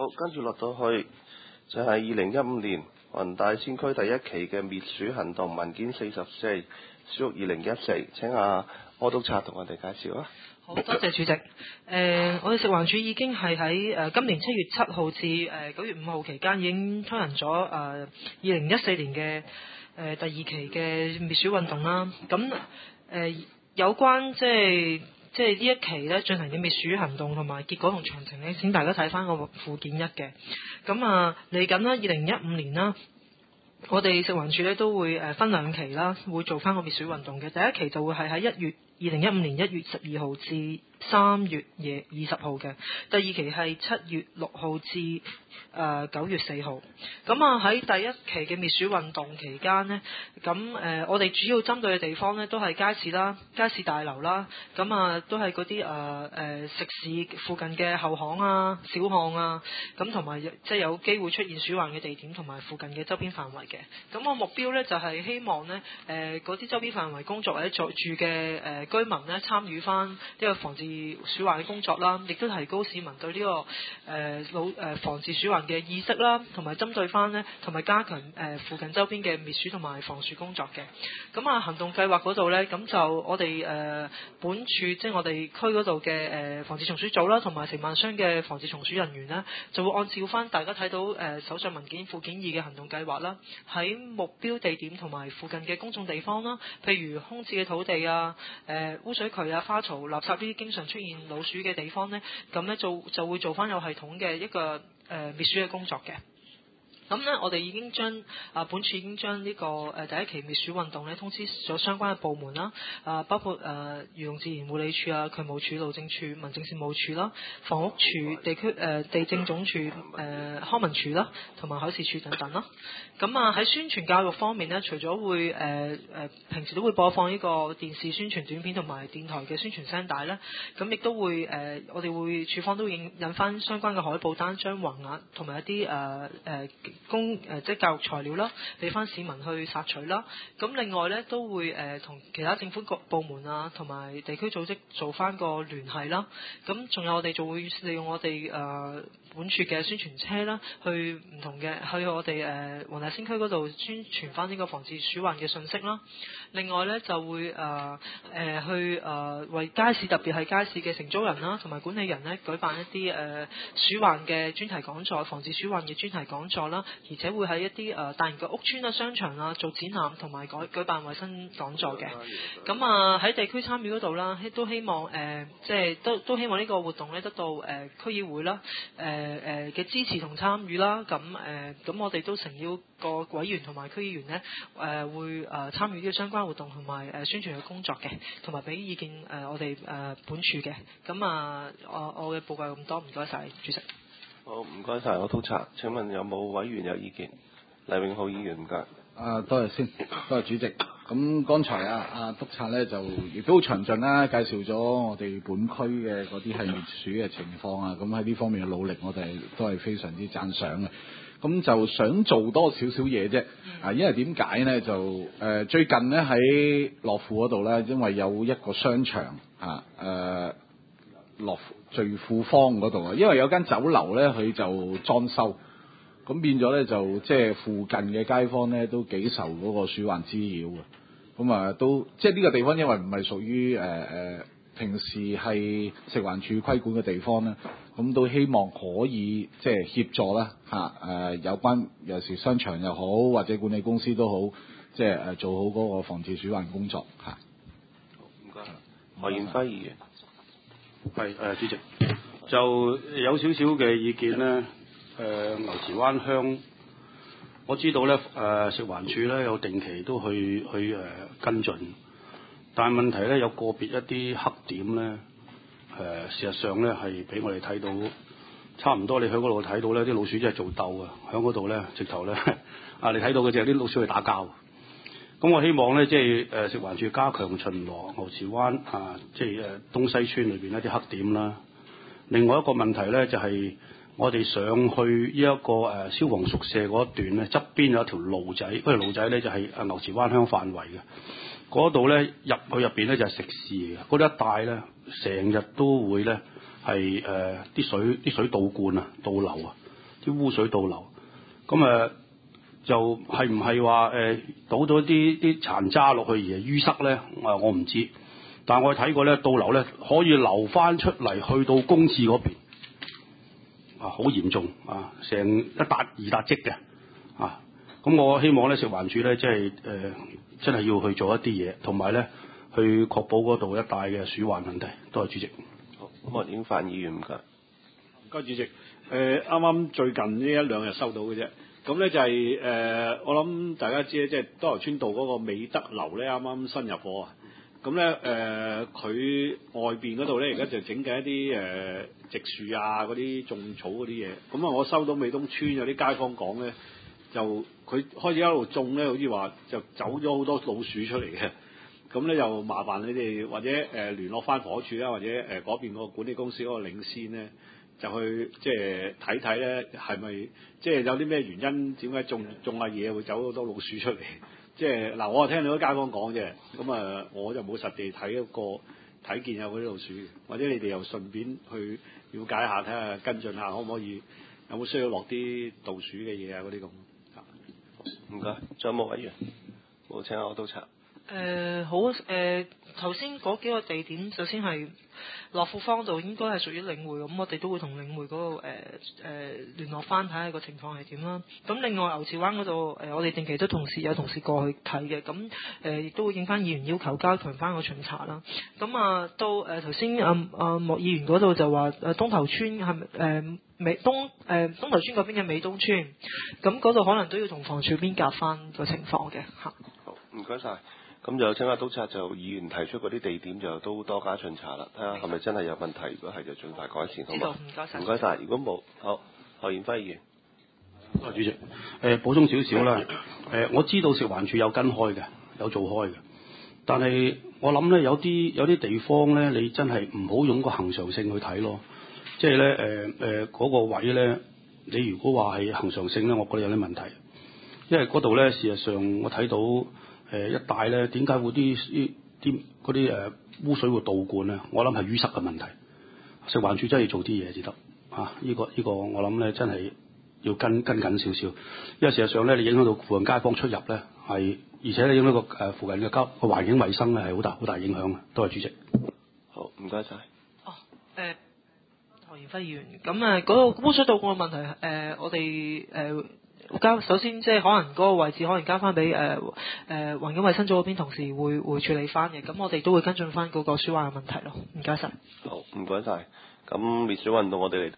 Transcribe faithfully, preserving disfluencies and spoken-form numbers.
跟住落到去就係二零一五年黃大仙區第一期嘅滅鼠行動文件四十四，書二零一四，請阿柯督察同我哋介紹啊。 好多謝主席。誒、呃，我哋食環署已經係喺誒今年七月七號至誒九月五號期間已經推行咗誒二零一四年嘅誒、呃、第二期嘅滅鼠運動啦。咁誒、呃、有關即係即係呢一期咧進行嘅滅鼠行動同埋結果同詳情咧，請大家睇翻個附件一嘅。咁啊嚟緊啦，二零一五年啦。我哋食環署咧都會誒分兩期啦，會做翻個滅鼠運動嘅。第一期就會係喺一月二零一五年一月十二號至三月夜二十號嘅，第二期係七月六號至誒九月四號。咁啊喺第一期嘅滅鼠運動期間呢，咁誒、呃、我哋主要針對嘅地方呢，都係街市啦、街市大樓啦，咁啊都係嗰啲誒誒食肆附近嘅後巷啊、小巷啊，咁同埋即係有機會出現鼠患嘅地點同埋附近嘅周邊範圍嘅。咁我目標呢，就係、是、希望呢誒嗰啲周邊範圍工作或者住嘅誒、呃、居民呢，參與翻呢個防治鼠患嘅工作啦，亦都提高市民對呢、這個誒老誒防治鼠患嘅意識啦，同埋針對翻呢，同埋加強誒、呃、附近周邊嘅滅鼠同埋防鼠工作嘅。咁啊行動計劃嗰度呢，咁就我哋誒、呃、本處即係我哋區嗰度嘅誒防治蟲鼠組啦，同埋承辦商嘅防治蟲鼠人員呢，就會按照翻大家睇到誒、呃、手上文件附件二嘅行動計劃啦，喺目標地點同埋附近嘅公眾地方啦，譬如空置嘅土地啊、誒、呃、污水渠啊、花槽、垃圾呢啲經常出現老鼠嘅地方呢，咁呢就就會做翻有系統嘅一個誒、呃、滅鼠嘅工作嘅。咁呢，我哋已經將啊本處已經將呢、這個誒、呃、第一期滅鼠運動呢通知咗相關嘅部門啦，啊包括誒漁農自然護理署啊、渠務署、路政署、民政事務處啦、房屋署、地區誒、呃、地政總署、誒、呃、康文署啦，同埋海事處等等啦。咁啊喺宣傳教育方面呢，除咗會誒誒、呃、平時都會播放呢個電視宣傳短片同埋電台嘅宣傳聲帶咧，咁亦都會誒、呃、我哋會處方都會印印翻相關嘅海報單張、橫額同埋一啲誒誒公誒、呃、即係教育材料啦，俾翻市民去索取啦。咁另外咧都會誒同、呃、其他政府各部門啊，同埋地區組織做翻個聯繫啦。咁仲有我哋就會利用我哋誒、呃、本處嘅宣傳車啦，去唔同嘅去我哋誒黃大仙區嗰度宣傳翻呢個防治鼠患嘅信息啦。另外咧就會誒誒、呃呃、去誒、呃、為街市特別係街市嘅承租人啦，同埋管理人咧舉辦一啲誒、呃、鼠患嘅專題講座、防治鼠患嘅專題講座啦。而且會喺一啲誒、呃、大型嘅屋邨啊、商場啊做展覽，同埋舉舉辦衞生講座嘅。咁啊喺地區參與嗰度啦，都希望誒、呃、即係都都希望呢個活動咧得到誒、呃、區議會啦誒誒嘅支持同參與啦。咁誒咁我哋都誠邀個委員同埋區議員咧誒、呃、會誒、呃、參與呢個相關活動同埋誒宣傳嘅工作嘅，同埋俾意見誒、呃、我哋誒、呃、本處嘅。咁啊我我嘅報告咁多，唔該晒主席。 好，唔該晒，柯督察。請問有冇委員有意見？黎永浩議員唔該。 啊，多謝先，多謝主席。咁剛才啊啊督察咧就亦都詳盡啦，介紹咗我哋本區嘅嗰啲係滅鼠嘅情況啊。咁喺呢方面嘅努力，我哋都係非常之讚賞嘅。咁就想做多少少嘢啫。啊，因為點解呢？就誒、呃、最近呢喺樂富嗰度咧，因為有一個商場啊誒。呃樂聚富坊嗰度啊，因為有間酒樓咧，佢就裝修，咁變咗咧就即係附近嘅街坊咧都幾受嗰個鼠患滋擾嘅，咁啊都即係呢個地方因為唔係屬於誒誒平時係食環署規管嘅地方咧，咁都希望可以即係協助啦嚇誒有關尤其是商場又好或者管理公司都好，即係誒做好嗰個防治鼠患工作嚇。 好，唔該。何賢輝議員。 係誒、呃、主席，就有少少嘅意見咧。誒、呃、牛池灣鄉，我知道咧誒、呃、食環署咧有定期都去去誒、呃、跟進，但係問題咧有個別一啲黑點咧，誒、呃、事實上咧係俾我哋睇到，差唔多你喺嗰度睇到咧啲老鼠真係做鬥啊，喺嗰度咧直頭咧啊你睇到嘅就係啲老鼠去打交。咁我希望咧，即係誒食環署加強巡邏牛池灣啊，即係誒東西村裏邊一啲黑點啦。另外一個問題咧，就係、是、我哋上去呢一個誒消防宿舍嗰一段咧，側邊有一條路仔，嗰條路仔咧就係誒牛池灣鄉範圍嘅。嗰度咧入去入邊咧就係食肆嘅，嗰啲一帶咧成日都會咧係誒啲水啲水倒灌啊倒流啊。 啲污水倒流，咁誒、呃、就係唔係話誒倒咗啲啲殘渣落去而係淤塞咧？我我唔知，但係我睇過咧倒流咧可以流翻出嚟去到公廁嗰邊，啊好嚴重啊，成一笪二笪積嘅啊，咁我希望咧食環署咧即係誒真係要去做一啲嘢，同埋咧去確保嗰度一帶嘅鼠患問題。多謝主席。 好，咁我已經范議員唔該。 唔該主席。誒啱啱最近呢一兩日收到嘅啫。咁咧就係、是、誒、呃，我諗大家知咧，即係多頭村道嗰個美德樓咧，啱啱新入伙啊。咁咧誒，佢、呃、外邊嗰度咧，而家就整緊一啲誒、呃、植樹啊，嗰啲種草嗰啲嘢。咁啊，我收到美東村有啲街坊講咧，就佢開始一路種咧，好似話就走咗好多老鼠出嚟嘅。咁咧又麻煩你哋或者誒、呃、聯絡翻房署啦，或者誒嗰、呃、邊個管理公司嗰個領先咧，就去即係睇睇咧，係咪即係有啲咩原因？點解種種下嘢會走好多老鼠出嚟？即係嗱，我係聽到啲街坊講啫，咁啊，我就冇實地睇過睇見有嗰啲老鼠，或者你哋又順便去了解下，睇下跟進下，可唔可以有冇需要落啲杜鼠嘅嘢啊？嗰啲咁。 唔該，仲有冇委員？冇，請我督察。 誒、呃、好誒，頭先嗰幾個地點，首先係樂富坊道應該係屬於領匯，咁我哋都會同領匯嗰、那個誒誒、呃呃、聯絡翻睇下個情況係點啦。咁另外牛池灣嗰度誒，我哋定期都同事有同事過去睇嘅，咁誒亦都會應翻議員要求加強翻個巡查啦。咁啊到誒頭先啊啊莫議員嗰度就話誒東頭村係咪誒美東誒、呃、東頭村嗰邊嘅美東村，咁嗰度可能都要同房署邊夾翻個情況嘅嚇。 好，唔該晒。咁就請阿督察就議員提出嗰啲地點就都多加巡查啦，睇下係咪真係有問題，如果係就盡快改善，好嘛？ 唔該晒。 唔該晒。如果冇，好，何賢輝議員。 啊，主席，誒、呃、補充少少啦。誒、呃，我知道食環署有跟開嘅，有做開嘅，但係我諗咧有啲有啲地方咧，你真係唔好用個恆常性去睇咯。即係咧誒誒嗰個位咧，你如果話係恆常性咧，我覺得有啲問題，因為嗰度咧事實上我睇到。誒、呃、一帶咧，點解會啲啲啲嗰啲誒污水會倒灌咧？我諗係淤塞嘅問題。食環署真係要做啲嘢至得啊！呢、這個呢、這個我諗咧真係要跟跟緊少少，因為事實上咧你影響到附近街坊出入咧係，而且你影響個誒附近嘅交個環境衞生咧係好大好大影響嘅。多謝主席。 好，唔該晒。 哦，誒何賢輝議員，咁啊嗰個污水倒灌嘅問題，誒、呃、我哋誒。呃交首先即係可能嗰個位置可能交翻俾誒誒環境衞生組嗰邊同事會會處理翻嘅，咁我哋都會跟進翻嗰個鼠患嘅問題咯。唔該晒。 好，唔該晒。咁滅鼠運動我哋嚟。